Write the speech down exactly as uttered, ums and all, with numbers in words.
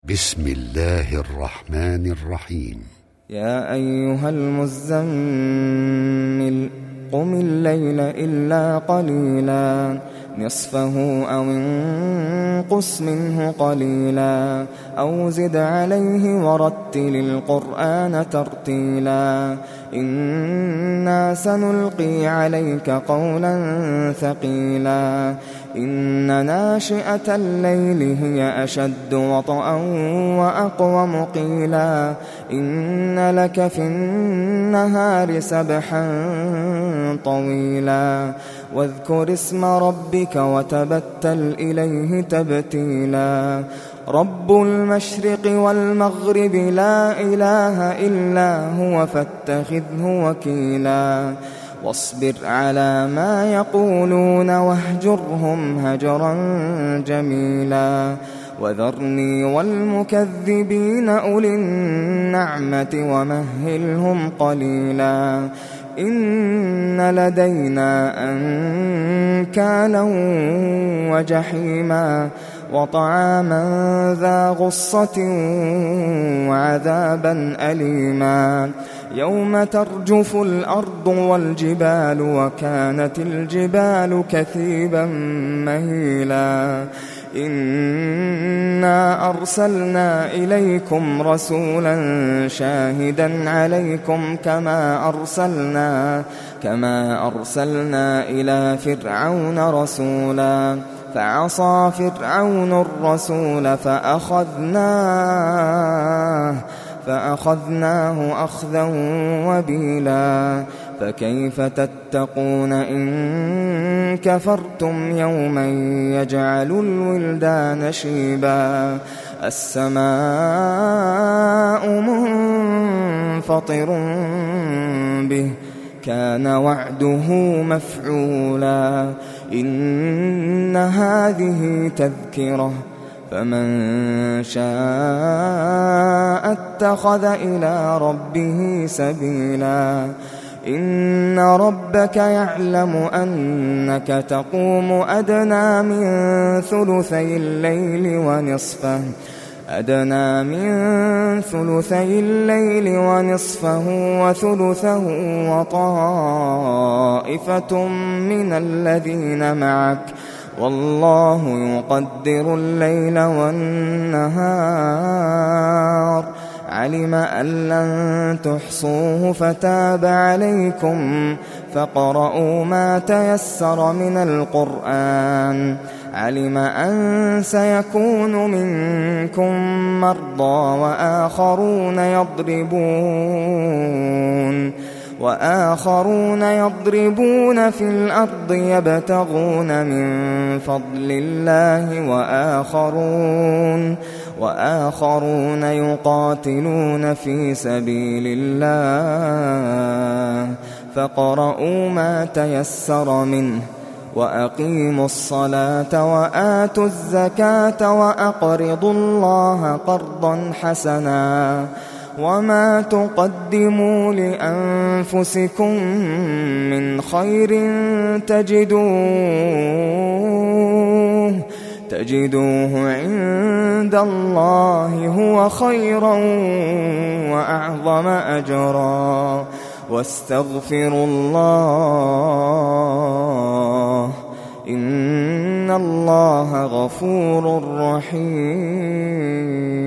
بسم الله الرحمن الرحيم. يا أيها المزمل قم الليل إلا قليلا نصفه أو انقص منه قليلا أو زد عليه ورتل القرآن ترتيلا إنا سنلقي عليك قولا ثقيلا إن ناشئة الليل هي أشد وطئا وأقوم قيلا إن لك في النهار سبحا طويلا واذكر اسم ربك وتبتل إليه تبتيلا رب المشرق والمغرب لا إله إلا هو فاتخذه وكيلا واصبر على ما يقولون واهجرهم هجرا جميلا وذرني والمكذبين أولي النعمة ومهلهم قليلا إن لدينا أنكالا وجحيما وطعاما ذا غصة وعذابا أليما يوم ترجف الأرض والجبال وكانت الجبال كثيبا مهيلا إنا أرسلنا إليكم رسولا شاهدا عليكم كما أرسلنا كما أرسلنا إلى فرعون رسولا فعصى فرعون الرسول فأخذناه فأخذناه أخذا وبيلا فكيف تتقون إن كفرتم يوما يجعل الولدان شيبا السماء منفطر به كان وعده مفعولا إن هذه تذكرة فمن شاء اتخذ إلى ربه سبيلا إن ربك يعلم أنك تقوم أدنى من ثلثي الليل ونصفه أدنى من ثلثي الليل ونصفه وثلثه وطائفة من الذين معك والله يقدر الليل والنهار علم أن لن تحصوه فتاب عليكم فاقرؤوا ما تيسر من القرآن علم أن سيكون منكم مرضى وآخرون يضربون وآخرون يضربون في الأرض يبتغون من فضل الله وآخرون وآخرون يقاتلون في سبيل الله فاقرؤوا ما تيسر منه وأقيموا الصلاة وآتوا الزكاة وأقرضوا الله قرضا حسنا وما تقدموا لأنفسكم من خير تجدوه تجدوه عند الله هو خيرا وأعظم أجرا واستغفروا الله إن الله غفور رحيم.